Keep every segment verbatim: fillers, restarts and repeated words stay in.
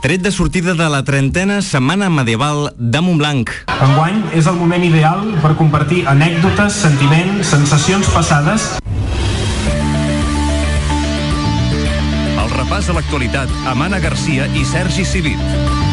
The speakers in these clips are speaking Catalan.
Tret de sortida de la trentena Setmana Medieval de Montblanc. Enguany és el moment ideal per compartir anècdotes, sentiments, sensacions passades. El repàs a l'actualitat amb Anna Garcia i Sergi Civit.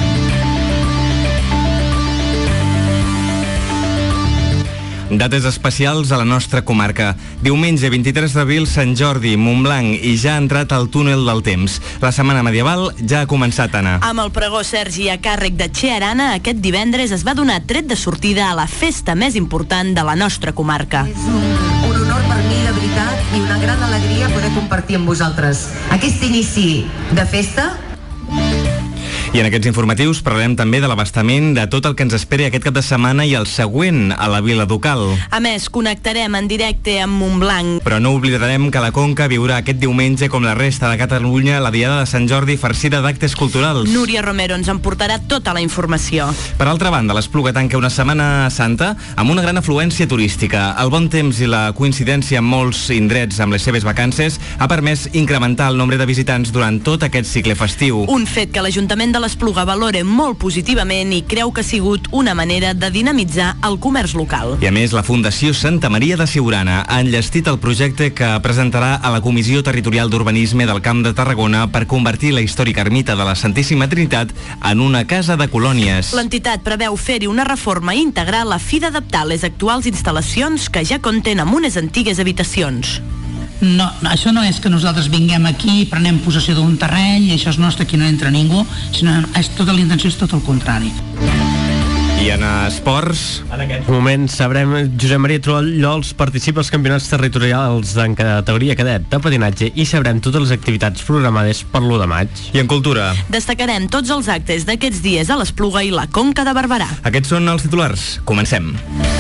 Dates especials a la nostra comarca. Diumenge vint-i-tres d'abril, Sant Jordi, Montblanc, i ja ha entrat al túnel del temps. La Setmana Medieval ja ha començat, Anna. Amb el pregó Sergi a càrrec de Che Arana, aquest divendres es va donar tret de sortida a la festa més important de la nostra comarca. És un, un honor per mi, de veritat, i una gran alegria poder compartir amb vosaltres aquest inici de festa. I en aquests informatius parlarem també de l'abastament de tot el que ens espera aquest cap de setmana i el següent a la Vila Ducal. A més, connectarem en directe amb Montblanc. Però no oblidarem que la Conca viurà aquest diumenge, com la resta de Catalunya, la Diada de Sant Jordi farcida d'actes culturals. Núria Romero ens en portarà tota la informació. Per altra banda, l'Espluga tanca una Setmana Santa amb una gran afluència turística. El bon temps i la coincidència amb molts indrets amb les seves vacances ha permès incrementar el nombre de visitants durant tot aquest cicle festiu. Un fet que l'Ajuntament de l'Espluga valora molt positivament i creu que ha sigut una manera de dinamitzar el comerç local. I a més, la Fundació Santa Maria de Siurana ha enllestit el projecte que presentarà a la Comissió Territorial d'Urbanisme del Camp de Tarragona per convertir la històrica ermita de la Santíssima Trinitat en una casa de colònies. L'entitat preveu fer-hi una reforma integral a fi d'adaptar les actuals instal·lacions que ja compten amb unes antigues habitacions. No, això no és que nosaltres vinguem aquí, prenem possessió d'un terreny i això és nostre, aquí no entra ningú, sinó és tota la intenció, és tot el contrari. I en esports... En aquests moments sabrem, Josep Maria Trullols participa als campionats territorials en categoria cadet de patinatge i sabrem totes les activitats programades per l'u de maig. I en cultura... Destacarem tots els actes d'aquests dies a l'Espluga i la Conca de Barberà. Aquests són els titulars. Comencem.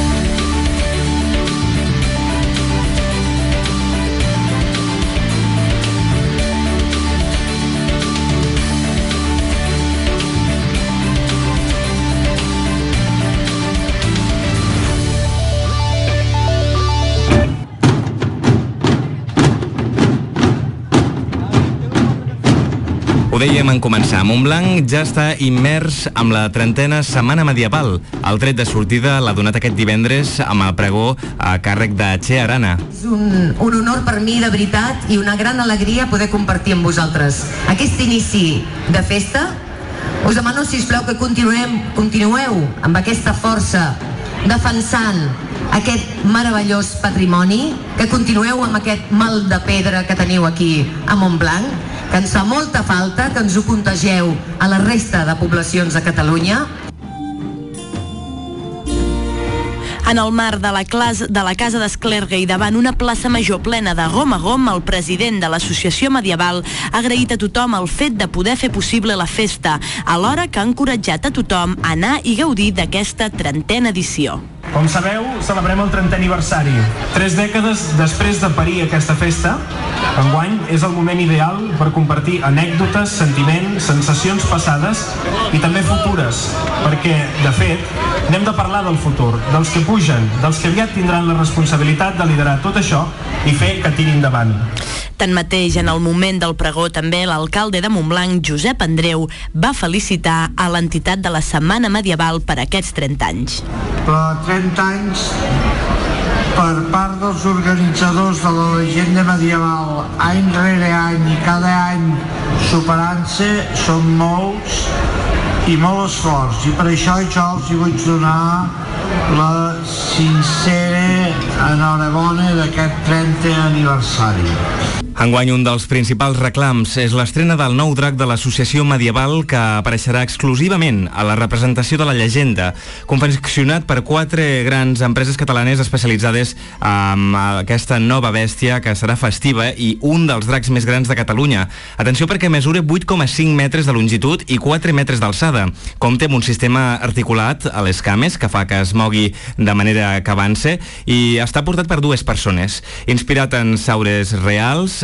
Ho dèiem en començar, Montblanc ja està immers amb la trentena Setmana Medieval. El tret de sortida l'ha donat aquest divendres amb el pregó a càrrec de Che Arana. És un, un honor per mi, de veritat, i una gran alegria poder compartir amb vosaltres aquest inici de festa. Us demano, sisplau, que continuem, continueu amb aquesta força defensant aquest meravellós patrimoni, que continueu amb aquest mal de pedra que teniu aquí a Montblanc, que ens fa molta falta, que ens ho contagieu a la resta de poblacions de Catalunya. En el marc de la, clas, de la Casa d'Esclerga i davant una plaça major plena de gom a gom, el president de l'Associació Medieval ha agraït a tothom el fet de poder fer possible la festa, alhora que ha encoratjat a tothom a anar i gaudir d'aquesta trentena edició. Com sabeu, celebrem el trentè aniversari. Tres dècades després de parir aquesta festa, enguany és el moment ideal per compartir anècdotes, sentiments, sensacions passades i també futures, perquè, de fet, n'hem de parlar del futur, dels que pugen, dels que aviat tindran la responsabilitat de liderar tot això i fer que tiri endavant. Tanmateix, en el moment del pregó, també l'alcalde de Montblanc, Josep Andreu, va felicitar a l'entitat de la Setmana Medieval per aquests trenta anys. Però trenta anys, per part dels organitzadors de la llegenda medieval, any rere any i cada any superant-se, són molts i molt esforç. I per això jo els hi vull donar la sincera enhorabona d'aquest trentè aniversari. Enguany, un dels principals reclams és l'estrena del nou drac de l'Associació Medieval, que apareixerà exclusivament a la representació de la llegenda, confeccionat per quatre grans empreses catalanes especialitzades en aquesta nova bèstia que serà festiva i un dels dracs més grans de Catalunya. Atenció, perquè mesura vuit coma cinc metres de longitud i quatre metres d'alçada. Compta amb un sistema articulat a les cames que fa que es mogui de manera que avance i està portat per dues persones. Inspirat en saures reals,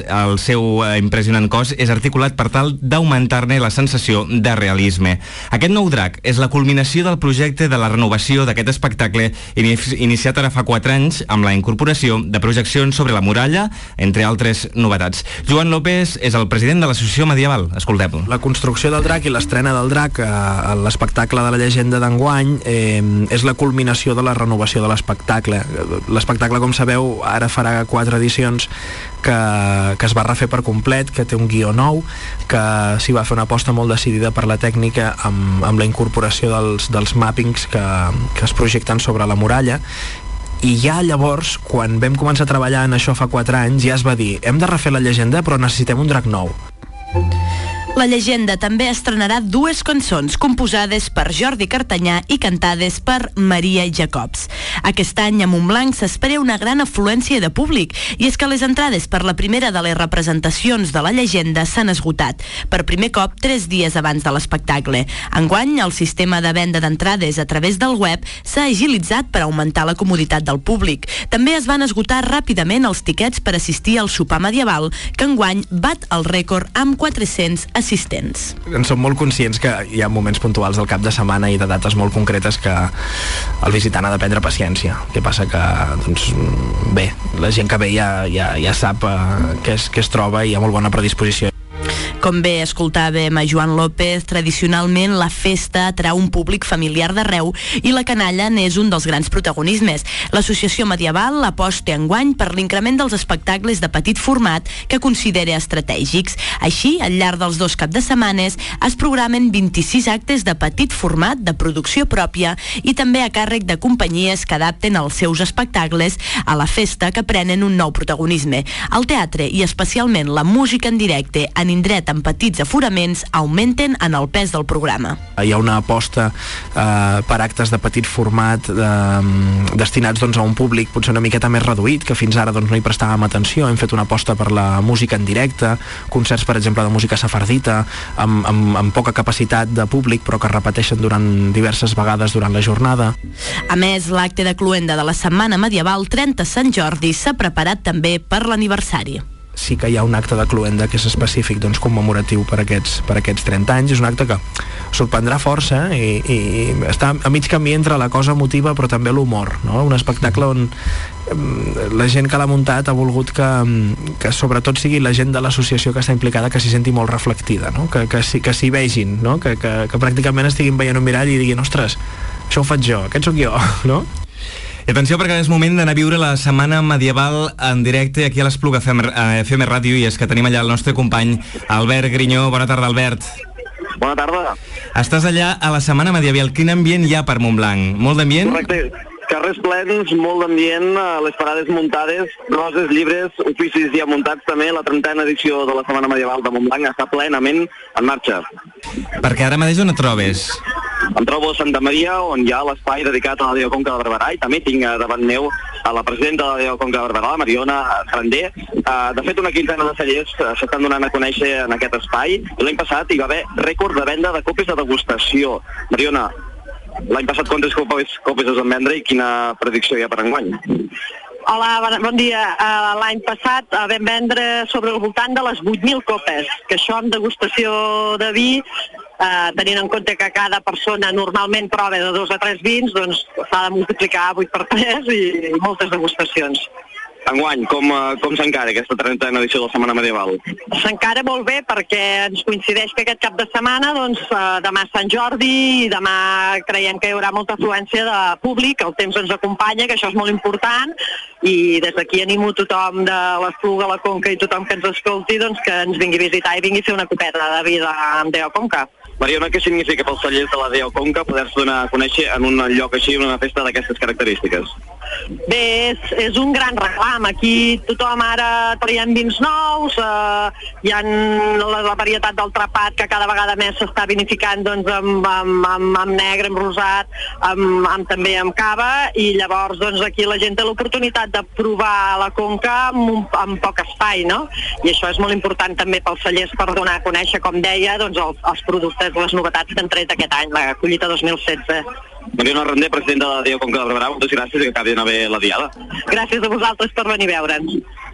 el seu impressionant cos és articulat per tal d'augmentar-ne la sensació de realisme. Aquest nou drac és la culminació del projecte de la renovació d'aquest espectacle iniciat ara fa quatre anys amb la incorporació de projeccions sobre la muralla, entre altres novetats. Joan López és el president de l'Associació Medieval. Escoltem-lo. La construcció del drac i l'estrena del drac a l'espectacle de la llegenda d'enguany eh, és la culminació de la renovació de l'espectacle. L'espectacle, com sabeu, ara farà quatre edicions que, que es va refer per complet, que té un guió nou, que s'hi va fer una aposta molt decidida per la tècnica amb, amb la incorporació dels, dels mappings que, que es projecten sobre la muralla. I ja llavors, quan vam començar a treballar en això fa quatre anys, ja es va dir, hem de refer la llegenda però necessitem un drac nou. La llegenda també estrenarà dues cançons composades per Jordi Cartanyà i cantades per Maria Jacobs. Aquest any a Montblanc s'espera una gran afluència de públic i és que les entrades per la primera de les representacions de la llegenda s'han esgotat, per primer cop tres dies abans de l'espectacle. Enguany, el sistema de venda d'entrades a través del web s'ha agilitzat per augmentar la comoditat del públic. També es van esgotar ràpidament els tiquets per assistir al sopar medieval, que enguany bat el rècord amb quatre-cents assistents. assistents. En som molt conscients que hi ha moments puntuals del cap de setmana i de dates molt concretes que el visitant ha de prendre paciència. El que passa que, doncs, bé, la gent que ve ja, ja, ja sap eh, què, es, què es troba i hi ha molt bona predisposició. Com bé escoltàvem a Joan López, tradicionalment la festa atrau un públic familiar d'arreu i la canalla n'és un dels grans protagonismes. L'Associació Medieval aposta enguany per l'increment dels espectacles de petit format que considera estratègics. Així, al llarg dels dos caps de setmanes es programen vint-i-sis actes de petit format de producció pròpia i també a càrrec de companyies que adapten els seus espectacles a la festa, que prenen un nou protagonisme. El teatre i especialment la música en directe en indret amb petits aforaments augmenten en el pes del programa. Hi ha una aposta eh, per actes de petit format eh, destinats doncs, a un públic potser una miqueta més reduït, que fins ara doncs, no hi prestàvem atenció. Hem fet una aposta per la música en directe, concerts, per exemple, de música safardita, amb, amb, amb poca capacitat de públic, però que es repeteixen durant diverses vegades durant la jornada. A més, l'acte de cloenda de la Setmana Medieval trenta Sant Jordi s'ha preparat també per l'aniversari. Sí que hi ha un acte de cloenda que és específic, doncs, commemoratiu per aquests, per aquests trenta anys. És un acte que sorprendrà força i, i està a mig camí entre la cosa emotiva però també l'humor, no? Un espectacle on la gent que l'ha muntat ha volgut que, que sobretot sigui la gent de l'associació que està implicada que s'hi senti molt reflectida, no? Que, que, que s'hi vegin, no? que, que, que pràcticament estiguin veient un mirall i diguin, ostres, això ho faig jo, aquest sóc jo, no? I atenció, perquè és moment d'anar a viure la Setmana Medieval en directe aquí a l'Espluga F M Ràdio, i és que tenim allà el nostre company Albert Grinyó. Bona tarda, Albert. Bona tarda. Estàs allà a la Setmana Medieval. Quin ambient hi ha per Montblanc? Molt d'ambient? Correcte. Carrers plens, molt d'ambient, les parades muntades, roses, llibres, oficis ja muntats també. La trentena edició de la Setmana Medieval de Montblanc està plenament en marxa. Perquè ara mateix on et trobes? Em trobo a Santa Maria, on hi ha l'espai dedicat a la Déu Conca de Barberà, i també tinc davant meu a la presidenta de la Déu Conca de Barberà, la Mariona Sarander. De fet, una quinzena de cellers s'estan donant a conèixer en aquest espai. L'any passat hi va haver rècord de venda de copes de degustació. Mariona, l'any passat quantes copes, copes es van vendre i quina predicció hi ha per enguany? Hola, bon dia. Uh, L'any passat uh, vam vendre sobre el voltant de les vuit mil copes, que això amb degustació de vi, uh, tenint en compte que cada persona normalment prova de dos a tres vins, doncs s'ha de multiplicar vuit per tres i, i moltes degustacions. Enguany, com, com s'encara aquesta trentena edició de la Setmana Medieval? S'encara molt bé perquè ens coincideix que aquest cap de setmana, doncs, demà és Sant Jordi i demà creiem que hi haurà molta afluència de públic, el temps ens acompanya, que això és molt important, i des d'aquí animo tothom de l'Espluga, la Conca i tothom que ens escolti, doncs, que ens vingui a visitar i vingui a fer una copeta de vi amb Déu Conca. Mariona, què significa pels cellers de la Déu Conca poder-se donar a conèixer en un lloc així, en una festa d'aquestes característiques? Bé, és, és un gran reclam. Aquí tothom ara traiem vins nous, eh, hi ha la, la varietat del trapat que cada vegada més s'està vinificant, doncs, amb, amb, amb, amb negre, amb rosat, amb, amb, també amb cava, i llavors doncs, aquí la gent té l'oportunitat de provar la Conca amb, un, amb poc espai, no? I això és molt important també pels cellers per donar a conèixer, com deia, doncs, els, els productes, les novetats que han tret aquest any, la collita dos mil setze. Mariona Sarander, presidenta de la Déu Conca de Barberà, moltes gràcies i que acabi d'anar bé la diada. Gràcies a vosaltres per venir a veure'ns.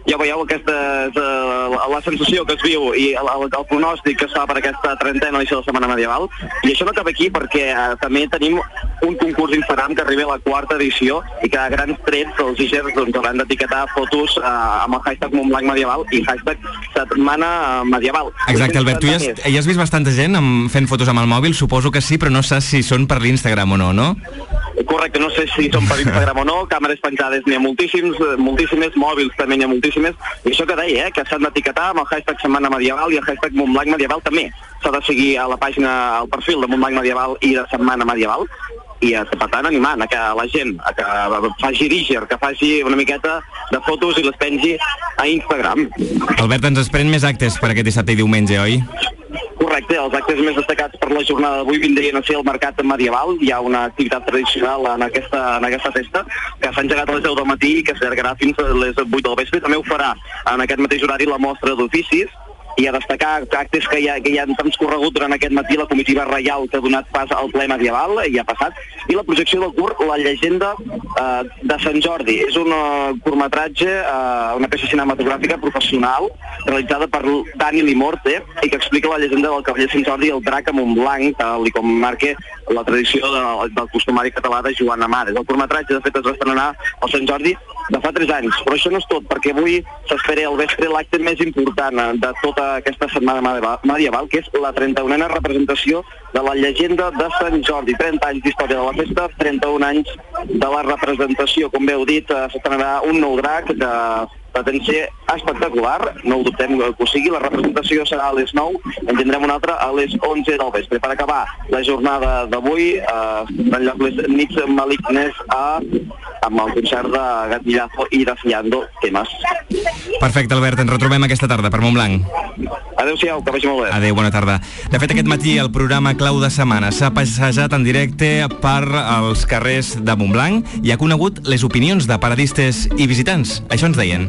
ja veieu, aquesta és uh, la sensació que es viu i el, el, el pronòstic que es fa per aquesta trentena edició de la Setmana Medieval. I això no acaba aquí perquè uh, també tenim un concurs Instagram que arriba a la quarta edició i que a grans trets els Ixers doncs, hauran d'etiquetar fotos uh, amb el hashtag Montblanc Medieval i hashtag Setmana Medieval. Exacte, Albert, tu ja has, ja has vist bastanta gent amb, fent fotos amb el mòbil, suposo que sí, però no saps si són per l'Instagram o no, no? Correcte, no sé si són per Instagram o no, càmeres penjades n'hi ha moltíssims, moltíssimes, mòbils també n'hi ha moltíssimes, i això que deia, eh, que s'han d'etiquetar amb el hashtag Setmana Medieval i el hashtag Montblanc Medieval també. S'ha de seguir a la pàgina, al perfil de Montblanc Medieval i de Setmana Medieval, i per tant animant a que la gent a que faci Ríger, que faci una miqueta de fotos i les pengi a Instagram. Albert, ens esperen més actes per aquest dissabte i diumenge, oi? Correcte, els actes més destacats per la jornada d'avui vindrien a ser el mercat medieval. Hi ha una activitat tradicional en aquesta, en aquesta festa que s'ha engegat a les deu del matí i que s'allargarà fins a les vuit del vespre. També ho farà en aquest mateix horari la mostra d'oficis, i a destacar actes que ja, que ja han transcorregut durant aquest matí la comitiva reial que ha donat pas al ple medieval, i ha passat, i la projecció del curt La llegenda eh, de Sant Jordi. És un uh, curtmetratge, uh, una peça cinematogràfica professional realitzada per Dani Limorte i que explica la llegenda del cavaller Sant Jordi i el drac a Montblanc, tal i com marca la tradició de, del costumari català de Joan Amades. El curtmetratge, de fet, es va estrenar al Sant Jordi de fa tres anys, però això no és tot, perquè avui s'espera al vespre l'acte més important de tota aquesta setmana medieval, que és la trenta-unena representació de la llegenda de Sant Jordi. trenta anys d'història de la festa, trenta-un anys de la representació. Com bé heu dit, s'estrenarà un nou drac que pretén ser espectacular, no ho dubtem que ho sigui. La representació serà a les nou, en tindrem una altra a les onze del vespre. Per acabar la jornada d'avui, eh, en lloc les nits malignes a, amb el concert de Gatillazo i de Fiando Temes. Perfecte, Albert, ens retrobem aquesta tarda per Montblanc. Adéu-siau, que vagi molt bé. Adéu, bona tarda. De fet, aquest matí el programa Clau de Setmana s'ha passejat en directe per els carrers de Montblanc i ha conegut les opinions de paradistes i visitants. Això ens deien.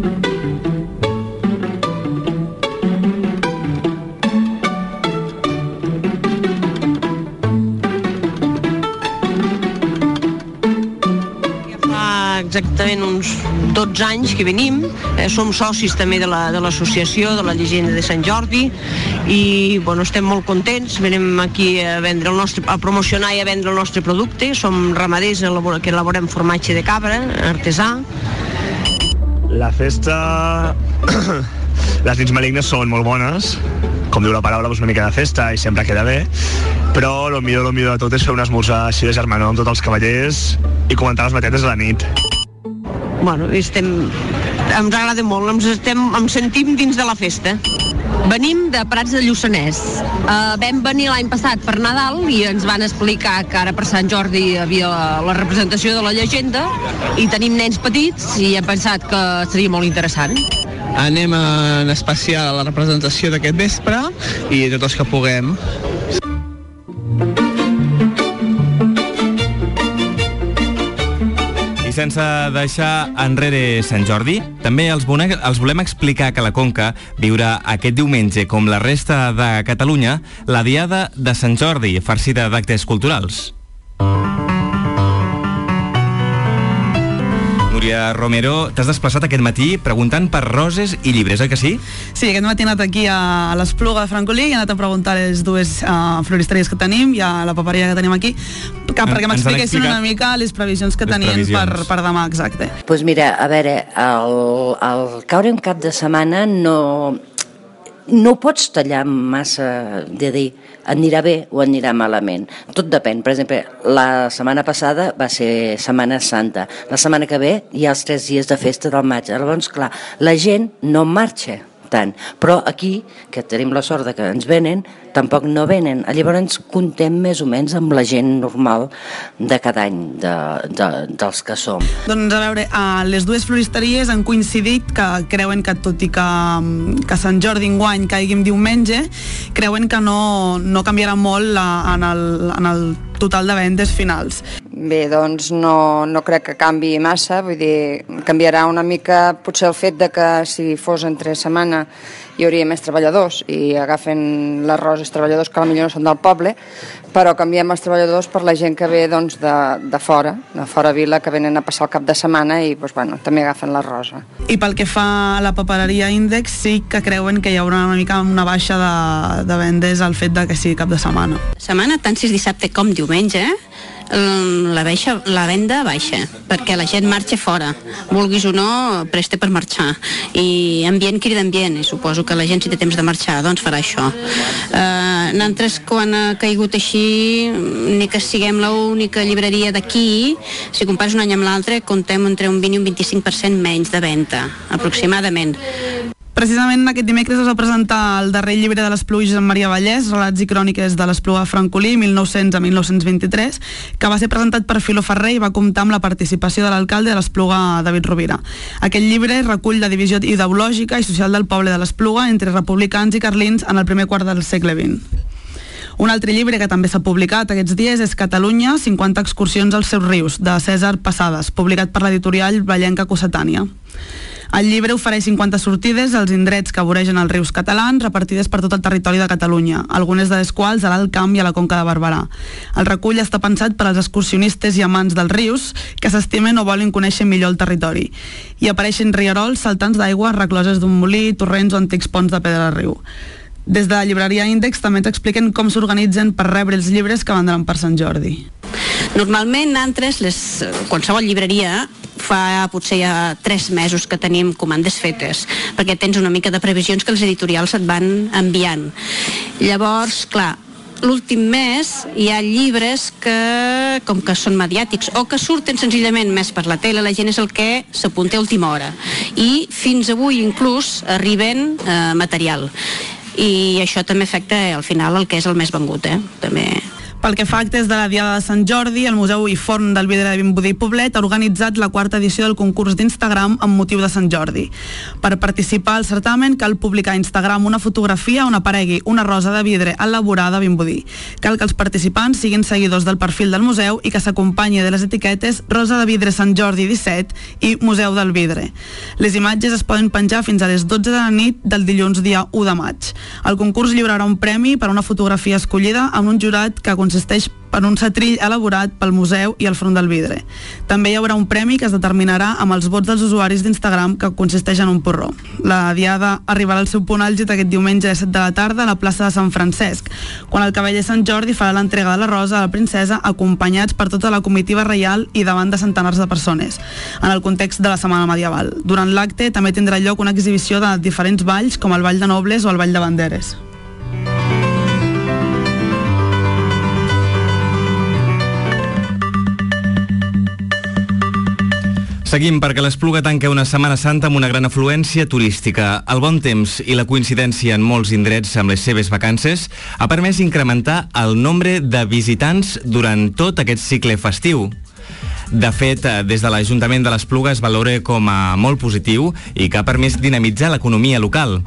Exactament uns dotze anys que venim, eh, som socis també de la, de l'associació de la llegenda de Sant Jordi i bueno, estem molt contents, venim aquí a, vendre el nostre, a promocionar i a vendre el nostre producte. Som ramaders que elaborem formatge de cabra, artesà. La festa... Les nits malignes són molt bones, com diu la paraula, doncs una mica de festa i sempre queda bé, però el millor, el millor de tot és fer un esmorzar així de germanor amb tots els cavallers i comentar les matetes a la nit. Bueno, estem, ens agrada molt, ens, estem, ens sentim dins de la festa. Venim de Prats de Lluçanès. Uh, vam venir l'any passat per Nadal i ens van explicar que ara per Sant Jordi hi havia la representació de la llegenda i tenim nens petits i hem pensat que seria molt interessant. Anem en especial a la representació d'aquest vespre i tots els que puguem. Sense deixar enrere Sant Jordi, també els, els volem explicar que la Conca viurà aquest diumenge, com la resta de Catalunya, la Diada de Sant Jordi, farcida d'actes culturals. Núria Romero, t'has desplaçat aquest matí preguntant per roses i llibres, oi que sí? Sí, aquest matí he anat aquí a l'Espluga de Francolí i he anat a preguntar a les dues uh, floristeries que tenim i a la paperia que tenim aquí que, en, perquè m'expliquessin una mica les previsions que tenien per, per demà, exacte. Doncs pues mira, a veure, el, el caure un cap de setmana no... no ho pots tallar massa de dir anirà bé o anirà malament. Tot depèn. Per exemple, la setmana passada va ser Setmana Santa. La setmana que ve hi ha els tres dies de festa del maig. Llavors, clar, la gent no marxa tant. Però aquí, que tenim la sort de que ens venen, tampoc no venen. Llavors comptem més o menys amb la gent normal de cada any, de, de, dels que som. Doncs a veure, les dues floristeries han coincidit que creuen que tot i que, que Sant Jordi enguany caigui diumenge, creuen que no, no canviarà molt la, en, el, en el total de vendes finals. Bé, doncs no, no crec que canvi massa, vull dir, canviarà una mica potser el fet de que si fos entre setmana hi hauria més treballadors i agafen l'arròs els treballadors que potser no són del poble, però canviem els treballadors per la gent que ve doncs, de, de fora, de fora vila, que venen a passar el cap de setmana i doncs, bueno, també agafen l'arròs. I pel que fa a la papereria Índex, sí que creuen que hi haurà una mica una baixa de, de vendes al fet de que sigui cap de setmana. Setmana, tant si és dissabte com diumenge, la, baixa, la venda baixa, perquè la gent marxa fora, vulguis o no, presta per marxar, i ambient crida ambient, i suposo que la gent si té temps de marxar, doncs farà això. Eh, nosaltres, quan ha caigut així, ni que siguem l'única llibreria d'aquí, si compares un any amb l'altre, comptem entre un vint i un vint-i-cinc per cent menys de venda, aproximadament. Precisament aquest dimecres es va presentar el darrer llibre de l'Espluga en Maria Vallès, Relats i cròniques de l'Espluga Francolí, mil nou-cents a mil nou-cents vint-i-tres, que va ser presentat per Filo Ferrer i va comptar amb la participació de l'alcalde de l'Espluga, David Rovira. Aquest llibre recull la divisió ideològica i social del poble de l'Espluga entre republicans i carlins en el primer quart del segle vint. Un altre llibre que també s'ha publicat aquests dies és Catalunya, cinquanta excursions als seus rius, de César Passades, publicat per l'editorial Vallenca Cossetània. El llibre ofereix cinquanta sortides als indrets que voregen els rius catalans repartides per tot el territori de Catalunya, algunes de les quals a l'Alt Camp i a la Conca de Barberà. El recull està pensat per als excursionistes i amants dels rius que s'estimen o volen conèixer millor el territori. Hi apareixen rierols, saltants d'aigua, recloses d'un molí, torrents o antics ponts de pedra al riu. Des de la llibreria Índex també ens expliquen com s'organitzen per rebre els llibres que vendran per Sant Jordi. Normalment, nosaltres, les, qualsevol llibreria, fa potser ja tres mesos que tenim comandes fetes, perquè tens una mica de previsions que els editorials et van enviant. Llavors, clar, l'últim mes hi ha llibres que, com que són mediàtics o que surten senzillament més per la tele, la gent és el que s'apunta a última hora. I fins avui inclús arriben eh, material. I això també afecta al final el que és el més vengut, eh? També. Pel que fa a actes de la Diada de Sant Jordi, el Museu i Forn del Vidre de Vimbodí i Poblet ha organitzat la quarta edició del concurs d'Instagram amb motiu de Sant Jordi. Per participar al certamen cal publicar a Instagram una fotografia on aparegui una rosa de vidre elaborada a Vimbodí. Cal que els participants siguin seguidors del perfil del museu i que s'acompanyi de les etiquetes Rosa de Vidre Sant Jordi disset i Museu del Vidre. Les imatges es poden penjar fins a les dotze de la nit del dilluns dia u de maig. El concurs lliurarà un premi per a una fotografia escollida amb un jurat que consisteix per un setrill elaborat pel museu i el Front del Vidre. També hi haurà un premi que es determinarà amb els vots dels usuaris d'Instagram, que consisteix en un porró. La diada arribarà al seu punt àlgid aquest diumenge a set de la tarda a la plaça de Sant Francesc, quan el cavaller Sant Jordi farà l'entrega de la rosa a la princesa, acompanyats per tota la comitiva reial i davant de centenars de persones, en el context de la Setmana Medieval. Durant l'acte també tindrà lloc una exhibició de diferents balls, com el Ball de Nobles o el Ball de Banderes. Seguim perquè l'Espluga tanca una Setmana Santa amb una gran afluència turística. El bon temps i la coincidència en molts indrets amb les seves vacances ha permès incrementar el nombre de visitants durant tot aquest cicle festiu. De fet, des de l'Ajuntament de l'Espluga es valora com a molt positiu i que ha permès dinamitzar l'economia local.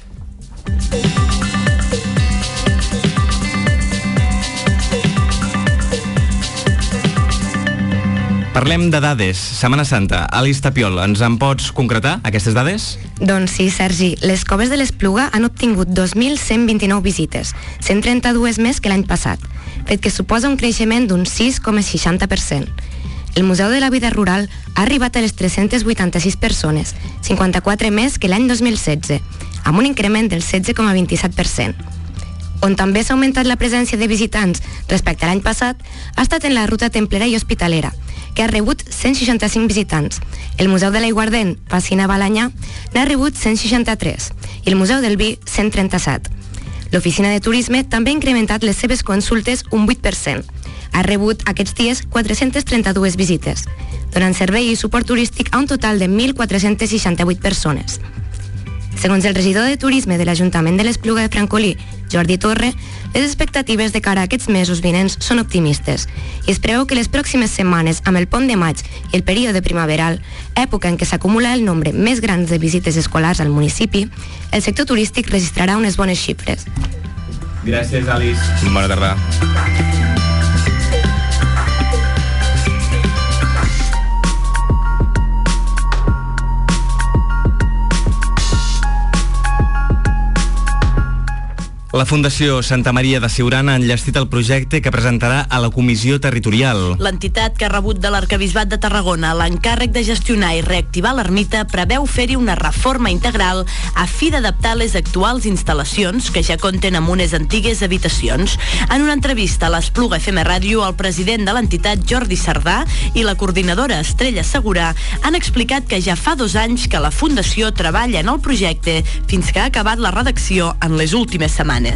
Parlem de dades. Setmana Santa. Alice Tapiol, ens en pots concretar aquestes dades? Doncs sí, Sergi. Les coves de l'Espluga han obtingut dos mil cent vint-i-nou visites, cent trenta-dues més que l'any passat, fet que suposa un creixement d'un sis coma seixanta per cent. El Museu de la Vida Rural ha arribat a les tres-centes vuitanta-sis persones, cinquanta-quatre més que l'any dos mil setze, amb un increment del setze coma vint-i-set per cent. On també s'ha augmentat la presència de visitants respecte a l'any passat ha estat en la ruta templera i hospitalera, que ha rebut cent seixanta-cinc visitants. El Museu de l'Aiguardent, Pasina Balanyà, n'ha rebut cent seixanta-tres i el Museu del Vi, cent trenta-set. L'Oficina de Turisme també ha incrementat les seves consultes un vuit per cent. Ha rebut aquests dies quatre-centes trenta-dues visites, donant servei i suport turístic a un total de mil quatre-centes seixanta-vuit persones. Segons el regidor de Turisme de l'Ajuntament de l'Espluga de Francolí, Jordi Torre, les expectatives de cara a aquests mesos vinents són optimistes i es preveu que les pròximes setmanes, amb el pont de maig i el període primaveral, època en què s'acumula el nombre més gran de visites escolars al municipi, el sector turístic registrarà unes bones xifres. Gràcies, Alice. Bona tarda. La Fundació Santa Maria de Siurana ha enllestit el projecte que presentarà a la Comissió Territorial. L'entitat que ha rebut de l'Arquebisbat de Tarragona l'encàrrec de gestionar i reactivar l'ermita preveu fer-hi una reforma integral a fi d'adaptar les actuals instal·lacions que ja compten amb unes antigues habitacions. En una entrevista a l'Espluga F M Ràdio, el president de l'entitat Jordi Sardà i la coordinadora Estrella Segura han explicat que ja fa dos anys que la Fundació treballa en el projecte fins que ha acabat la redacció en les últimes setmanes. O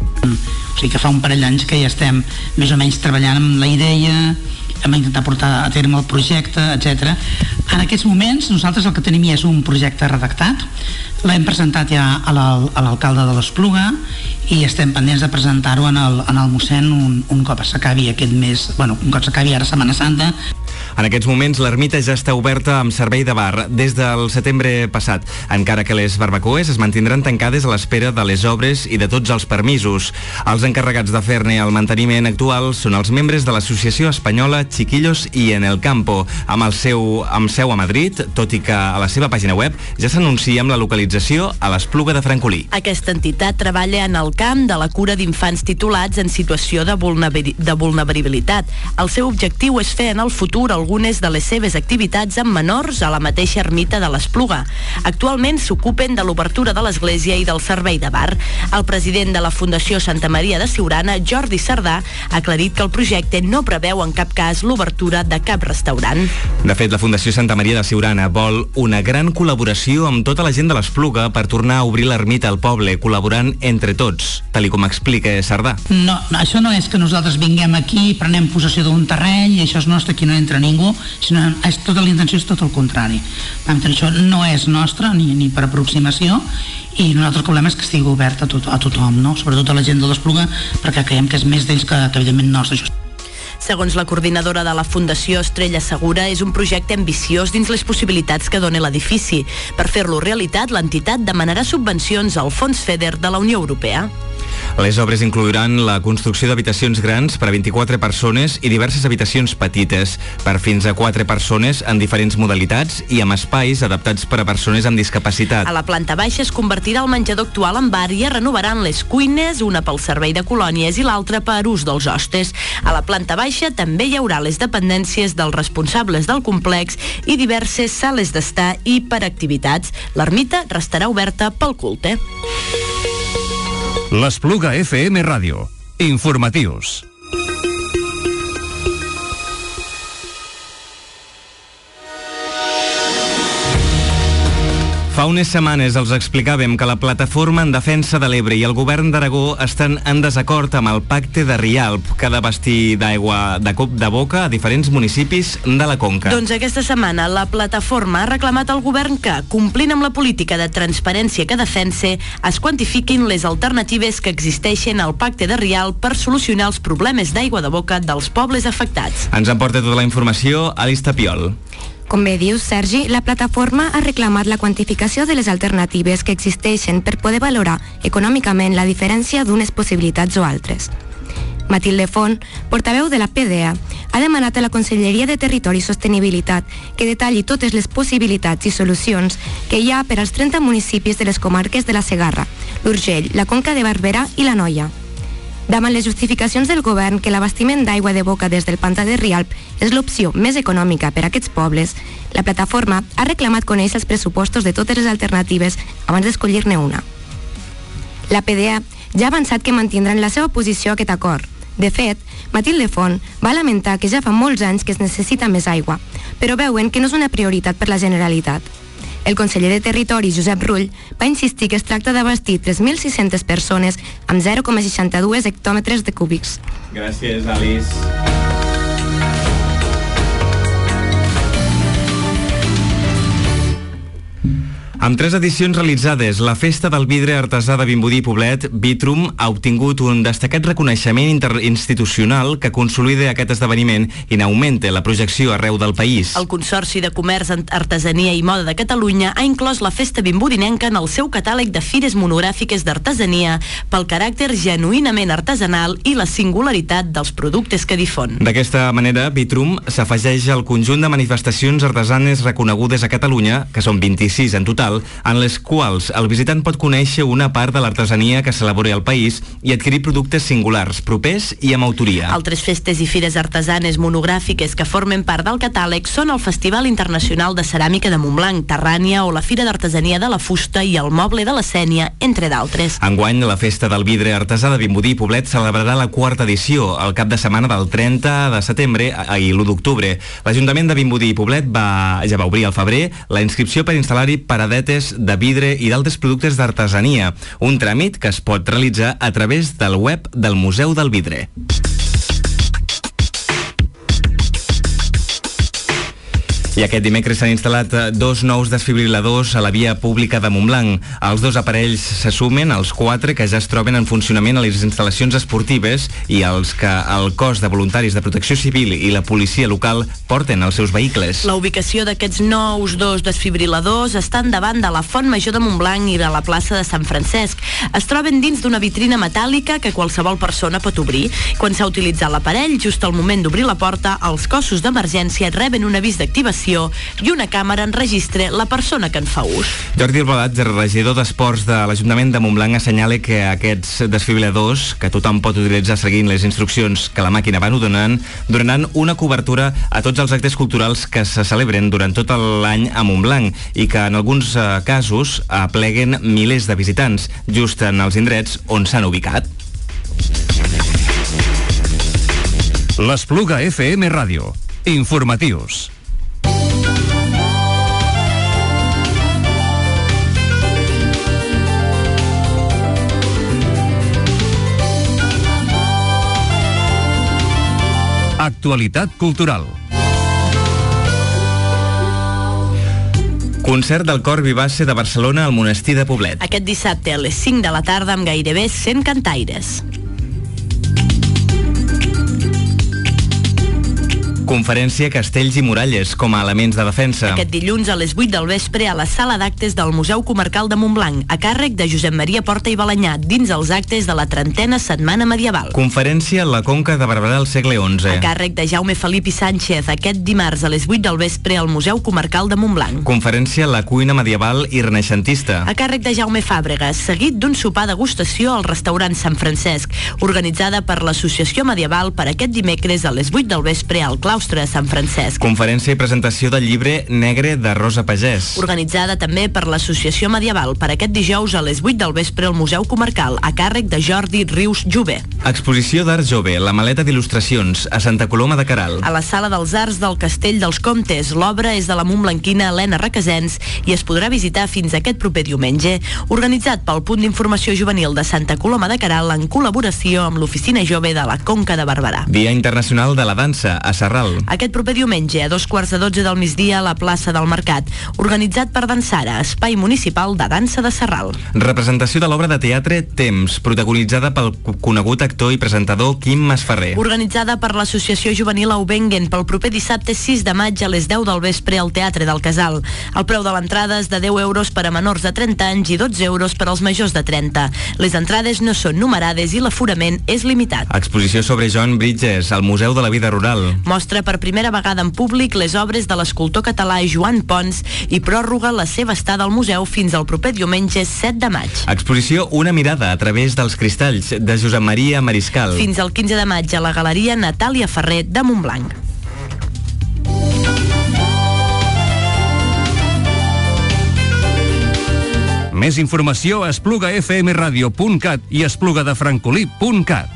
sigui que fa un parell d'anys que ja estem més o menys treballant amb la idea, hem intentat portar a terme el projecte, etcètera. En aquests moments nosaltres el que tenim ja és un projecte redactat, l'hem presentat ja a l'alcalde de l'Espluga i estem pendents de presentar-ho en el, en el mossèn un, un cop s'acabi aquest mes, bueno, un cop s'acabi ara Setmana Santa. En aquests moments l'ermita ja està oberta amb servei de bar des del setembre passat, encara que les barbacoes es mantindran tancades a l'espera de les obres i de tots els permisos. Els encarregats de fer-ne el manteniment actual són els membres de l'associació espanyola Chiquillos y en el Campo, amb el seu amb seu a Madrid, tot i que a la seva pàgina web ja s'anuncia amb la localització a l'Espluga de Francolí. Aquesta entitat treballa en el camp de la cura d'infants titulats en situació de, de vulnerabilitat. El seu objectiu és fer en el futur algunes de les seves activitats amb menors a la mateixa ermita de l'Espluga. Actualment s'ocupen de l'obertura de l'església i del servei de bar. El president de la Fundació Santa Maria de Siurana, Jordi Sardà, ha aclarit que el projecte no preveu en cap cas l'obertura de cap restaurant. De fet, la Fundació Santa Maria de Siurana vol una gran col·laboració amb tota la gent de l'Espluga per tornar a obrir l'ermita al poble, col·laborant entre tots, tal i com explica Sardà. No, no, això no és que nosaltres vinguem aquí, prenem possessió d'un terreny i això és nostre, aquí no entra ningú, sinó és tota la intenció, és tot el contrari. Això no és nostre ni, ni per aproximació i nosaltres el que volem és que estigui obert a, tot, a tothom, no? Sobretot a la gent de l'Espluga, perquè creiem que és més d'ells que, que evidentment nostre. Segons la coordinadora de la Fundació Estrella Segura, és un projecte ambiciós dins les possibilitats que dona l'edifici. Per fer-lo realitat, l'entitat demanarà subvencions al Fons FEDER de la Unió Europea. Les obres inclouran la construcció d'habitacions grans per a vint-i-quatre persones i diverses habitacions petites per fins a quatre persones en diferents modalitats i amb espais adaptats per a persones amb discapacitat. A la planta baixa es convertirà el menjador actual en bar i es renovaran les cuines, una pel servei de colònies i l'altra per ús dels hostes. A la planta baixa també hi haurà les dependències dels responsables del complex i diverses sales d'estar i per activitats. L'ermita restarà oberta pel culte. L'Espluga F M Ràdio. Informatius. Fa unes setmanes els explicàvem que la Plataforma en Defensa de l'Ebre i el govern d'Aragó estan en desacord amb el pacte de Rialp, que ha de vestir d'aigua de cop de boca a diferents municipis de la Conca. Doncs aquesta setmana la Plataforma ha reclamat al govern que, complint amb la política de transparència que defensa, es quantifiquin les alternatives que existeixen al pacte de Rialp per solucionar els problemes d'aigua de boca dels pobles afectats. Ens en porta tota la informació Alice Tapiol. Com bé dius, Sergi, la plataforma ha reclamat la quantificació de les alternatives que existeixen per poder valorar econòmicament la diferència d'unes possibilitats o altres. Matilde Font, portaveu de la P D A, ha demanat a la Conselleria de Territori i Sostenibilitat que detalli totes les possibilitats i solucions que hi ha per als trenta municipis de les comarques de la Segarra, l'Urgell, la Conca de Barberà i la Noia. Davant les justificacions del govern que l'abastiment d'aigua de boca des del pantà de Rialp és l'opció més econòmica per a aquests pobles, la plataforma ha reclamat conèixer els pressupostos de totes les alternatives abans d'escollir-ne una. La P D A ja ha avançat que mantindran la seva posició a aquest acord. De fet, Matilde Font va lamentar que ja fa molts anys que es necessita més aigua, però veuen que no és una prioritat per la Generalitat. El conseller de Territori, Josep Rull, va insistir que es tracta d'abastir tres mil sis-centes persones amb zero coma seixanta-dos hectòmetres de cúbics. Gràcies, Alice. Amb tres edicions realitzades, la Festa del Vidre Artesà de Vimbodí i Poblet, Vitrum, ha obtingut un destacat reconeixement interinstitucional que consolida aquest esdeveniment i n'augmenta la projecció arreu del país. El Consorci de Comerç, Artesania i Moda de Catalunya ha inclòs la festa vimbodinenca en el seu catàleg de fires monogràfiques d'artesania pel caràcter genuïnament artesanal i la singularitat dels productes que difon. D'aquesta manera, Vitrum s'afegeix al conjunt de manifestacions artesanes reconegudes a Catalunya, que són vint-i-sis en total, cultural en les quals el visitant pot conèixer una part de l'artesania que s'elabora al país i adquirir productes singulars, propers i amb autoria. Altres festes i fires artesanes monogràfiques que formen part del catàleg són el Festival Internacional de Ceràmica de Montblanc, Terrània o la Fira d'Artesania de la Fusta i el Moble de la Sénia, entre d'altres. Enguany, la Festa del Vidre Artesà de Vimbodí i Poblet celebrarà la quarta edició, el cap de setmana del trenta de setembre i l'u d'octubre. L'Ajuntament de Vimbodí i Poblet va, ja va obrir al febrer la inscripció per instal·lar-hi paradetes de vidre i d'altres productes d'artesania, un tràmit que es pot realitzar a través del web del Museu del Vidre. I aquest dimecres s'han instal·lat dos nous desfibriladors a la via pública de Montblanc. Els dos aparells se sumen als quatre que ja es troben en funcionament a les instal·lacions esportives i els que el cos de voluntaris de protecció civil i la policia local porten als seus vehicles. La ubicació d'aquests nous dos desfibriladors estan davant de la Font Major de Montblanc i de la plaça de Sant Francesc. Es troben dins d'una vitrina metàl·lica que qualsevol persona pot obrir. Quan s'ha utilitzat l'aparell, just al moment d'obrir la porta, els cossos d'emergència reben un avís d'activació i una càmera enregistra la persona que en fa ús. Jordi Albalat, regidor d'Esports de l'Ajuntament de Montblanc, assenyala que aquests desfibriladors, que tothom pot utilitzar seguint les instruccions que la màquina va donant, donaran una cobertura a tots els actes culturals que se celebren durant tot l'any a Montblanc i que en alguns eh, casos apleguen milers de visitants, just en els indrets on s'han ubicat. L'Espluga F M Ràdio. Informatius. Actualitat cultural. Concert del Cor Vivace de Barcelona al Monestir de Poblet. Aquest dissabte a les cinc de la tarda amb gairebé cent cantaires. Conferència Castells i Muralles com a elements de defensa. Aquest dilluns a les vuit del vespre a la sala d'actes del Museu Comarcal de Montblanc, a càrrec de Josep Maria Porta i Balanyà, dins els actes de la trentena Setmana Medieval. Conferència La Conca de Barberà al segle onze. A càrrec de Jaume Felip i Sánchez, aquest dimarts a les vuit del vespre al Museu Comarcal de Montblanc. Conferència La Cuina Medieval i Renaixentista. A càrrec de Jaume Fàbregas, seguit d'un sopar degustació al restaurant Sant Francesc, organitzada per l'Associació Medieval per aquest dimecres a les vuit del vespre al Claustre de Sant Francesc. Conferència i presentació del llibre Negre de Rosa Pagès. Organitzada també per l'Associació Medieval per aquest dijous a les vuit del vespre al Museu Comarcal, a càrrec de Jordi Rius Jove. Exposició d'art jove, La maleta d'il·lustracions, a Santa Coloma de Queralt. A la Sala dels Arts del Castell dels Comtes, l'obra és de la montblanquina Helena Requesens i es podrà visitar fins aquest proper diumenge. Organitzat pel Punt d'Informació Juvenil de Santa Coloma de Queralt en col·laboració amb l'Oficina Jove de la Conca de Barberà. Dia Internacional de la Dansa, a Sarral. Aquest proper diumenge, a dos quarts de dotze del migdia, a la plaça del Mercat, organitzat per Dansara, Espai Municipal de Dansa de Sarral. Representació de l'obra de teatre Temps, protagonitzada pel conegut actor i presentador Quim Masferrer. Organitzada per l'Associació Juvenil Aubengen pel proper dissabte sis de maig a les deu del vespre al Teatre del Casal. El preu de l'entrada és de deu euros per a menors de trenta anys i dotze euros per als majors de trenta. Les entrades no són numerades i l'aforament és limitat. Exposició sobre John Bridges, al Museu de la Vida Rural. Mostra per primera vegada en públic les obres de l'escultor català Joan Pons i pròrroga la seva estada al museu fins al proper diumenge set de maig. Exposició Una mirada a través dels cristalls, de Josep Maria Mariscal. Fins al quinze de maig a la Galeria Natàlia Ferrer de Montblanc. Més informació a espluga f m radio punt cat i espluga de francolí punt cat.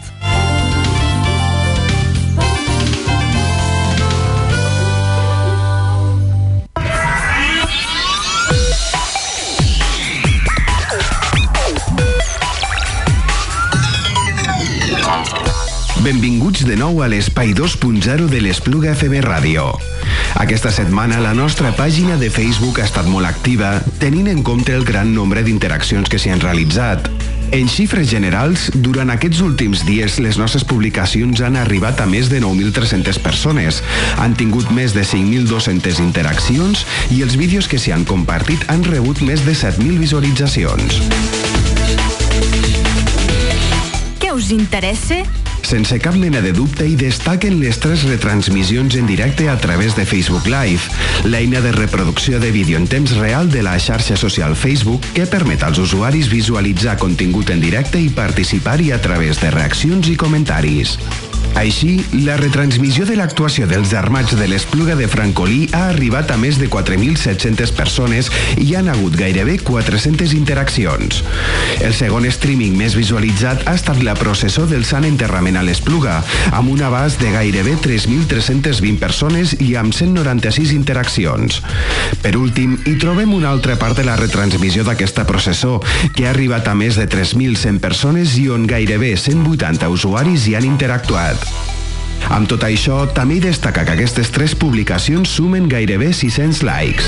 Benvinguts de nou a l'espai dos punt zero de l'Espluga F M Ràdio. Aquesta setmana la nostra pàgina de Facebook ha estat molt activa, tenint en compte el gran nombre d'interaccions que s'hi han realitzat. En xifres generals, durant aquests últims dies les nostres publicacions han arribat a més de nou mil tres-centes persones, han tingut més de cinc mil dos-centes interaccions i els vídeos que s'hi han compartit han rebut més de set mil visualitzacions. Què us interessa? Sense cap mena de dubte, hi destaquen les tres retransmissions en directe a través de Facebook Live, l'eina de reproducció de vídeo en temps real de la xarxa social Facebook que permet als usuaris visualitzar contingut en directe i participar-hi a través de reaccions i comentaris. Així, la retransmissió de l'actuació dels Armats de l'Espluga de Francolí ha arribat a més de quatre mil set-centes persones i hi han hagut gairebé quatre-centes interaccions. El segon streaming més visualitzat ha estat la processó del Sant Enterrament a l'Espluga, amb un abast de gairebé tres mil tres-centes vint persones i amb cent noranta-sis interaccions. Per últim, hi trobem una altra part de la retransmissió d'aquesta processó, que ha arribat a més de tres mil cent persones i on gairebé cent vuitanta usuaris hi han interactuat. Amb tot això, també hi destaca que aquestes tres publicacions sumen gairebé sis-cents likes.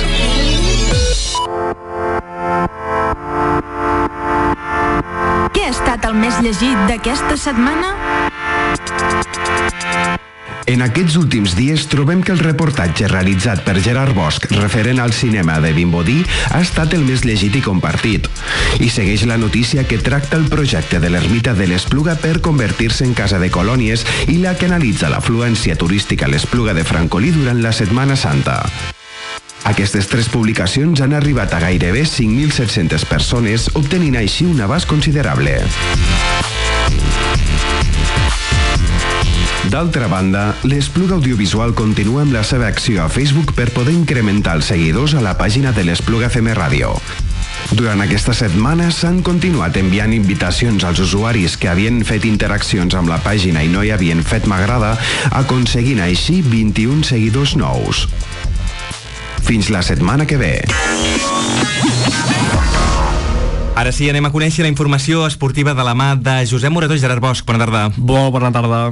Què ha estat el més llegit d'aquesta setmana? En aquests últims dies trobem que el reportatge realitzat per Gerard Bosch referent al cinema de Vimbodí ha estat el més llegit i compartit. I segueix la notícia que tracta el projecte de l'ermita de l'Espluga per convertir-se en casa de colònies i la que analitza l'afluència turística a l'Espluga de Francolí durant la Setmana Santa. Aquestes tres publicacions han arribat a gairebé cinc mil set-centes persones, obtenint així un abast considerable. D'altra banda, l'Espluga Audiovisual continua amb la seva acció a Facebook per poder incrementar els seguidors a la pàgina de l'Espluga F M Ràdio. Durant aquesta setmana s'han continuat enviant invitacions als usuaris que havien fet interaccions amb la pàgina i no hi havien fet m'agrada, aconseguint així vint-i-un seguidors nous. Fins la setmana que ve. Ara sí, anem a conèixer la informació esportiva de la mà de Josep Morató i Gerard Bosch. Bona tarda. Bona, bona tarda.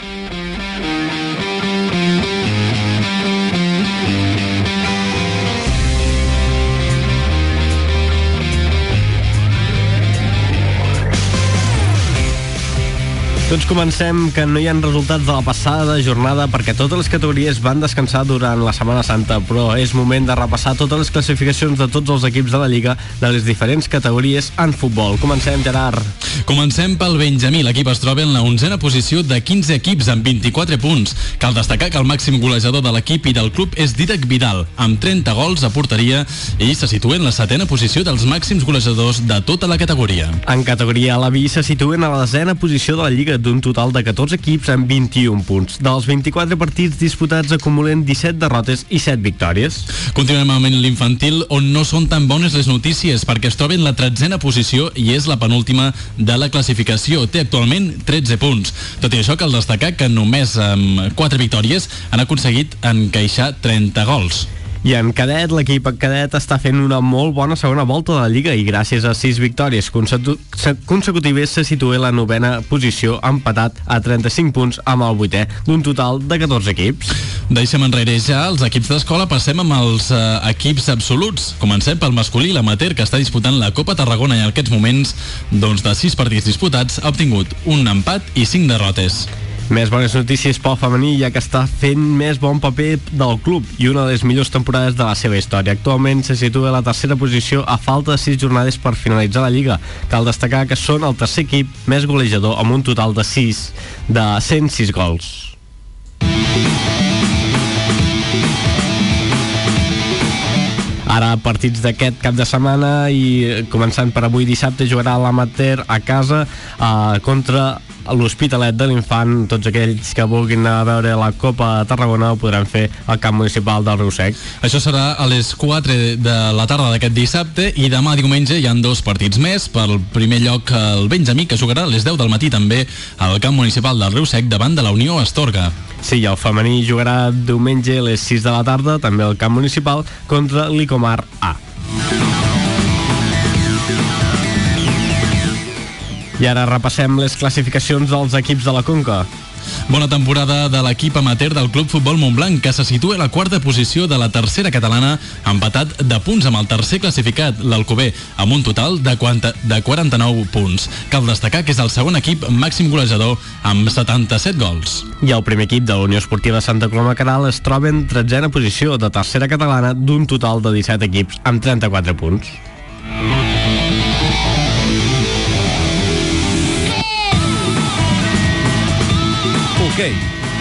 Doncs comencem que no hi ha resultats de la passada jornada perquè totes les categories van descansar durant la Setmana Santa, però és moment de repassar totes les classificacions de tots els equips de la Lliga de les diferents categories en futbol. Comencem, Gerard. Comencem pel Benjamí. L'equip es troba en la onzena posició de quinze equips amb vint-i-quatre punts. Cal destacar que el màxim golejador de l'equip i del club és Dídac Vidal, amb trenta gols a porteria, i se situa en la setena posició dels màxims golejadors de tota la categoria. En categoria A, la B se situen a la desena posició de la Lliga, d'un total de catorze equips amb vint-i-un punts. Dels vint-i-quatre partits disputats acumulen disset derrotes i set victòries. Continuem amb l'infantil, on no són tan bones les notícies perquè es troba en la tretzena posició i és la penúltima de la classificació. Té actualment tretze punts. Tot i això, cal destacar que només amb quatre victòries han aconseguit encaixar trenta gols. I en cadet, l'equip cadet està fent una molt bona segona volta de la Lliga i gràcies a sis victòries consecutives se situa a la novena posició, empatat a trenta-cinc punts amb el vuitè, d'un total de catorze equips. Deixem enrere ja els equips d'escola, passem amb els eh, equips absoluts. Comencem pel masculí, l'amateur, que està disputant la Copa Tarragona i en aquests moments, doncs de sis partits disputats, ha obtingut un empat i cinc derrotes. Més bones notícies pel femení, ja que està fent més bon paper del club i una de les millors temporades de la seva història. Actualment se situa a la tercera posició a falta de sis jornades per finalitzar la Lliga. Cal destacar que són el tercer equip més golejador amb un total de sis de cent sis gols. Ara partits d'aquest cap de setmana i començant per avui dissabte jugarà l'amateur a casa eh, contra l'Hospitalet de l'Infant. Tots aquells que vulguin anar a veure la Copa de Tarragona ho podran fer al camp municipal del Riu Sec. Això serà a les quatre de la tarda d'aquest dissabte i demà diumenge hi han dos partits més. Pel primer lloc el Benjamí, que jugarà a les deu del matí també al camp municipal del Riu Sec davant de la Unió Astorga. Sí, el femení jugarà diumenge a les sis de la tarda també al camp municipal contra l'Icomar A. I ara repassem les classificacions dels equips de la Conca. Bona temporada de l'equip amateur del Club Futbol Montblanc, que se situa a la quarta posició de la tercera catalana, empatat de punts amb el tercer classificat, l'Alcover, amb un total de quaranta-nou punts. Cal destacar que és el segon equip màxim golejador amb setanta-set gols. I el primer equip de la Unió Esportiva Santa Coloma Queralt es troba en tretzena posició de tercera catalana d'un total de disset equips amb trenta-quatre punts. d'hoquei.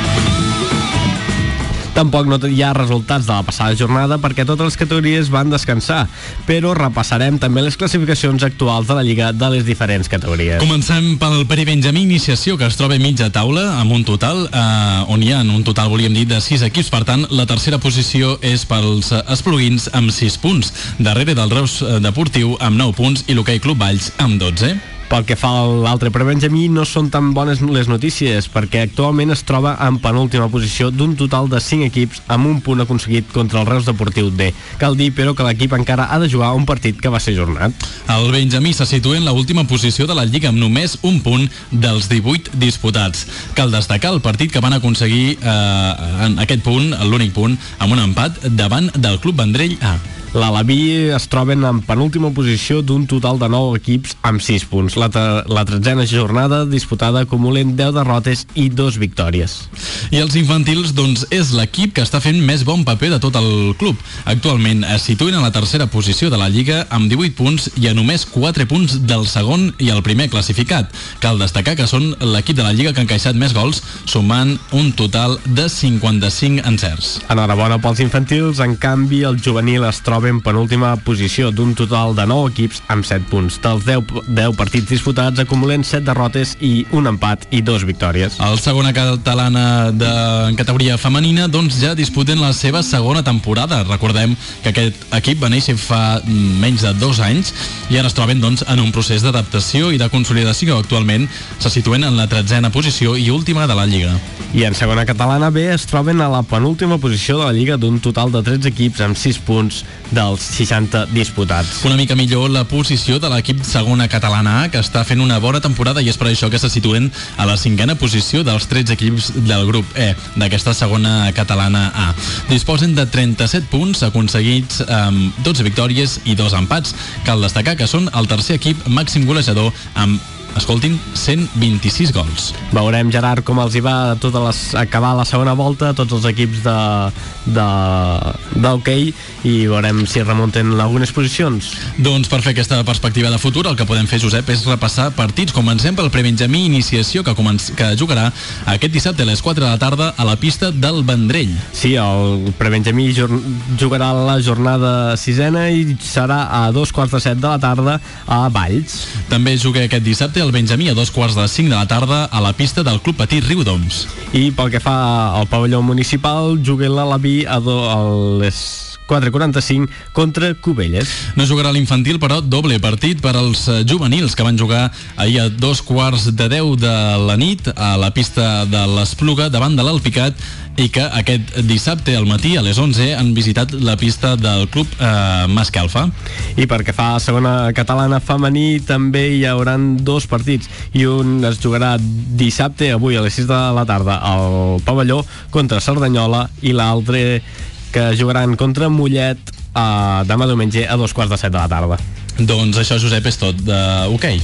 Tampoc no hi ha resultats de la passada jornada perquè totes les categories van descansar, però repassarem també les classificacions actuals de la Lliga de les diferents categories. Comencem pel prebenjamí iniciació, que es troba a mitja taula amb un total, eh, on hi ha un total, volíem dir, de sis equips. Per tant, la tercera posició és pels espluguins amb sis punts, darrere del Reus Deportiu amb nou punts i l'Hoquei Club Valls amb dotze. Pel que fa a l'altre prebenjamí, no són tan bones les notícies, perquè actualment es troba en penúltima posició d'un total de cinc equips amb un punt aconseguit contra el Reus Deportiu D. Cal dir, però, que l'equip encara ha de jugar un partit que va ser ajornat. El Benjamí se situa en l'última posició de la Lliga amb només un punt dels divuit disputats. Cal destacar el partit que van aconseguir eh, en aquest punt, l'únic punt, amb un empat davant del Club Vendrell A. L'Alaví es troben en penúltima posició d'un total de nou equips amb sis punts. La, la tretzena jornada disputada acumulen deu derrotes i dos victòries. I els infantils, doncs, és l'equip que està fent més bon paper de tot el club. Actualment es situen a la tercera posició de la Lliga amb divuit punts i a només quatre punts del segon i el primer classificat. Cal destacar que són l'equip de la Lliga que ha encaixat més gols, sumant un total de cinquanta-cinc encerts. Enhorabona pels infantils, en canvi el juvenil es troba en penúltima posició d'un total de nou equips amb set punts. Dels deu, deu partits disputats acumulen set derrotes i un empat i dos victòries. El segona catalana de categoria femenina doncs ja disputen la seva segona temporada. Recordem que aquest equip va néixer fa menys de dos anys i ara es troben doncs en un procés d'adaptació i de consolidació. Actualment se situen en la tretzena posició i última de la Lliga. I en segona catalana B es troben a la penúltima posició de la Lliga d'un total de tretze equips amb sis punts dels seixanta disputats. Una mica millor la posició de l'equip segona catalana A, que està fent una bona temporada i és per això que se situen a la cinquena posició dels tretze equips del grup E d'aquesta segona catalana A. Disposen de trenta-set punts aconseguits amb dotze victòries i dos empats. Cal destacar que són el tercer equip màxim golejador amb escoltin, cent vint-i-sis gols. Veurem, Gerard, com els hi va tota les, acabar la segona volta, tots els equips de, de, d'hoquei, i veurem si remunten algunes posicions. Doncs per fer aquesta perspectiva de futur, el que podem fer, Josep, és repassar partits. Comencem pel prebenjamí iniciació, que, començ, que jugarà aquest dissabte a les quatre de la tarda a la pista del Vendrell. Sí, el prebenjamí jugarà la jornada sisena i serà a dos quarts de set de la tarda a Valls. També juga aquest dissabte el Benjamí a dos quarts de cinc de la tarda a la pista del Club Petit Riudoms. I pel que fa al pavelló municipal, juga l'Alaví a, do, a les quatre quaranta-cinc contra Cubelles. No jugarà l'infantil, però doble partit per als juvenils, que van jugar ahir a dos quarts de deu de la nit a la pista de l'Espluga davant de l'Alpicat, i que aquest dissabte al matí a les onze han visitat la pista del club eh, Mascalfa. I perquè fa segona catalana femení també hi hauran dos partits, i un es jugarà dissabte, avui a les sis de la tarda al pavelló contra Cerdanyola, i l'altre que jugaran contra Mollet eh, demà diumenge a dos quarts de set de la tarda. Doncs això, Josep, és tot de hoquei.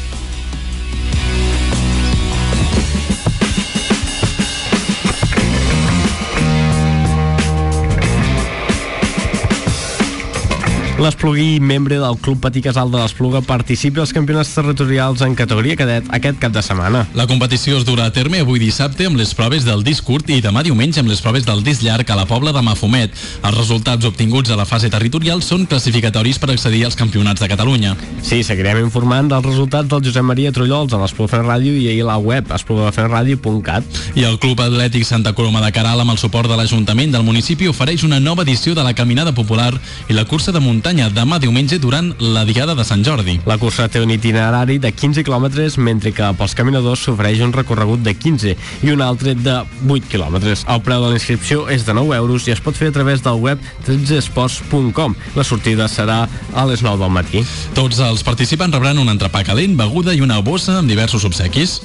L'Esplugui, membre del Club Patí Casal de l'Espluga, participa als campionats territorials en categoria cadet aquest cap de setmana. La competició es durà a terme avui dissabte amb les proves del disc curt i demà diumenge amb les proves del disc llarg a la Pobla de Mafumet. Els resultats obtinguts a la fase territorial són classificatoris per accedir als campionats de Catalunya. Sí, seguirem informant dels resultats del Josep Maria Trullols a l'Espluga Fent Ràdio i ahir a la web espluga fent ràdio punt cat. I el Club Atlètic Santa Coloma de Queralt, amb el suport de l'Ajuntament del municipi, ofereix una nova edició de la Caminada Popular i la cursa de muntanya demà diumenge durant la Diada de Sant Jordi. La cursa té un itinerari de quinze quilòmetres, mentre que pels caminadors s'ofereix un recorregut de quinze i un altre de vuit quilòmetres. El preu de la inscripció és de nou euros i es pot fer a través del web tretze esports punt com. La sortida serà a les nou del matí. Tots els participants rebran un entrepà calent, beguda i una bossa amb diversos obsequis.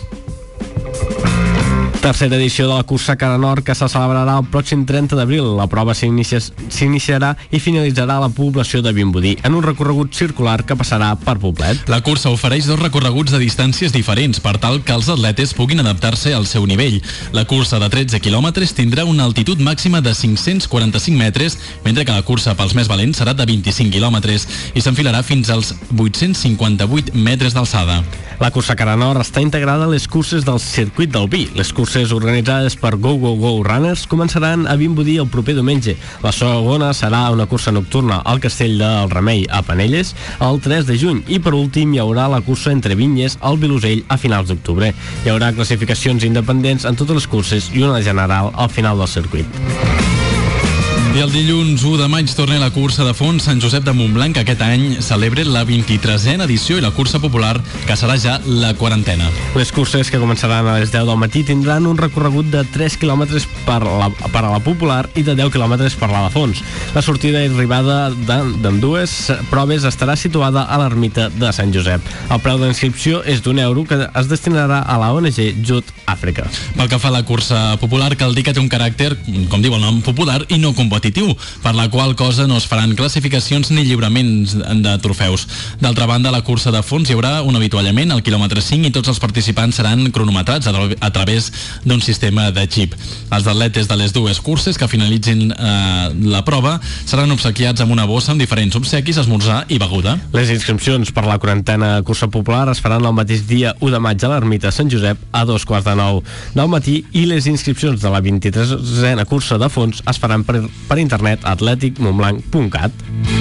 Tercera edició de la cursa Cara Nord, que se celebrarà el pròxim trenta d'abril. La prova s'iniciarà i finalitzarà a la població de Vimbodí en un recorregut circular que passarà per Poblet. La cursa ofereix dos recorreguts de distàncies diferents per tal que els atletes puguin adaptar-se al seu nivell. La cursa de tretze quilòmetres tindrà una altitud màxima de cinc-cents quaranta-cinc metres, mentre que la cursa pels més valents serà de vint-i-cinc quilòmetres i s'enfilarà fins als vuit-cents cinquanta-vuit metres d'alçada. La cursa Cara Nord està integrada a les curses del circuit del vi, les curses curses organitzades per Go Go Go Runners començaran a Vimbodí el proper diumenge. La segona serà una cursa nocturna al Castell del Remei a Penelles el tres de juny i per últim hi haurà la cursa entre Vinyes al Vilosell a finals d'octubre. Hi haurà classificacions independents en totes les curses i una general al final del circuit. I el dilluns u de maig torna la cursa de fons Sant Josep de Montblanc, que aquest any celebra la vint-i-tresena edició i la cursa popular, que serà ja la quarantena. Les curses, que començaran a les deu del matí, tindran un recorregut de tres quilòmetres per, la, per a la popular i de deu quilòmetres per la de fons. La sortida i arribada d'ambdues proves estarà situada a l'ermita de Sant Josep. El preu d'inscripció és d'un euro que es destinarà a la O N G Jut Àfrica. Pel que fa a la cursa popular, cal dir que té un caràcter, com diu el nom, popular i no competitiu, per la qual cosa no es faran classificacions ni lliuraments de trofeus. D'altra banda, a la cursa de fons hi haurà un avituallament al quilòmetre cinc i tots els participants seran cronometrats a, tra a través d'un sistema de xip. Els atletes de les dues curses que finalitzin eh, la prova seran obsequiats amb una bossa amb diferents obsequis, esmorzar i beguda. Les inscripcions per la quarantena cursa popular es faran el mateix dia u de maig a l'ermita Sant Josep a dos quarts de nou del matí i les inscripcions de la vint-i-tresena cursa de fons es faran per, per internet a atlètic montblanc punt cat.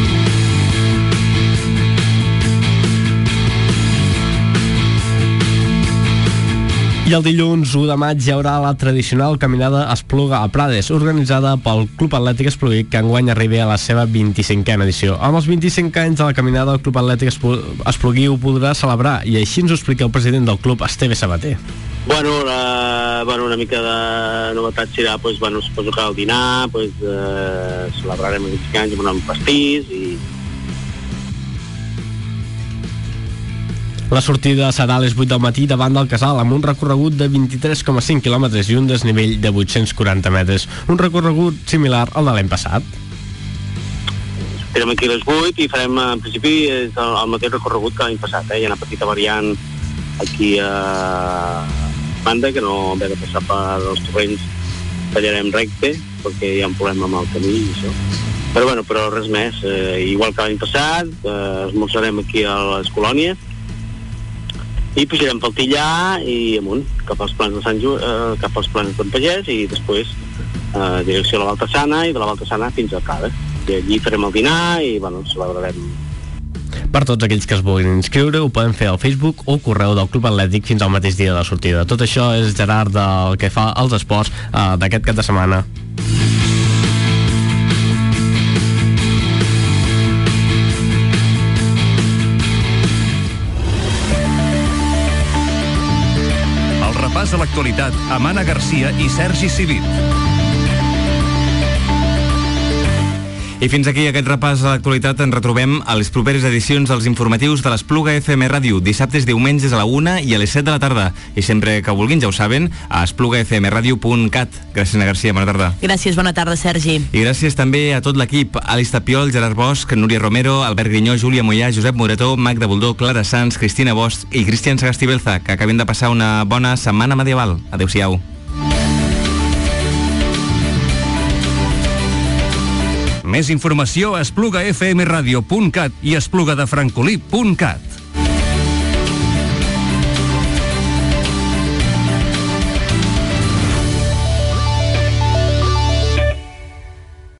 I el dilluns u de maig hi haurà la tradicional caminada Espluga a Prades, organitzada pel Club Atlètic Espluguic, que enguany arriba a la seva vint-i-cinquena edició. Amb els vint-i-cinc anys de la caminada, el Club Atlètic Espluguic ho podrà celebrar, i així ens ho explica el president del club, Esteve Sabater. Bueno, la, bueno, una mica de novetat serà, pues, bueno, suposo que al dinar, pues, eh, celebrarem els vint-i-cinc anys amb un pastís i... La sortida serà a les vuit del matí davant del Casal, amb un recorregut de vint-i-tres coma cinc quilòmetres i un desnivell de vuit-cents quaranta metres. Un recorregut similar al de l'any passat. Estarem aquí a les vuit i farem, en principi, el, el mateix recorregut que l'any passat. Eh? Hi ha una petita variant aquí a banda, que no hem de passar per els torrents, tallarem recte, perquè hi ha un problema amb el camí i això. Però, bueno, però res més. Eh, igual que l'any passat, eh, esmorzarem aquí a les colònies, i pujarem pel Tillà i amunt, cap als plans de Sant Ju, eh, cap als plans de Sant Pagès i després eh, direcció a la Baltasana i de la Baltasana fins a Prada. I allí farem el dinar i, bueno, celebrarem. Per tots aquells que es vulguin inscriure ho poden fer al Facebook o correu del Club Atlètic fins al mateix dia de la sortida. Tot això és Gerard del que fa els esports eh, d'aquest cap de setmana. A l'actualitat amb Anna Garcia i Sergi Civit. I fins aquí aquest repàs a l'actualitat. Ens retrobem a les properes edicions dels informatius de l'Espluga F M Ràdio, dissabtes, diumenges a la una i a les set de la tarda. I sempre que vulguin, ja ho saben, a espluga f m radio punt cat. Gràcies, Ana Garcia, bona tarda. Gràcies, bona tarda, Sergi. I gràcies també a tot l'equip: Alice Tapiol, Gerard Bosch, Núria Romero, Albert Grinyó, Júlia Mollà, Josep Moretó, Magda Boldó, Clara Sanz, Cristina Bosch i Cristian Sagastibelza, que acabem de passar una bona setmana medieval. Adéu-siau. Més informació a espluga f m radio punt cat i espluga de francolí punt cat.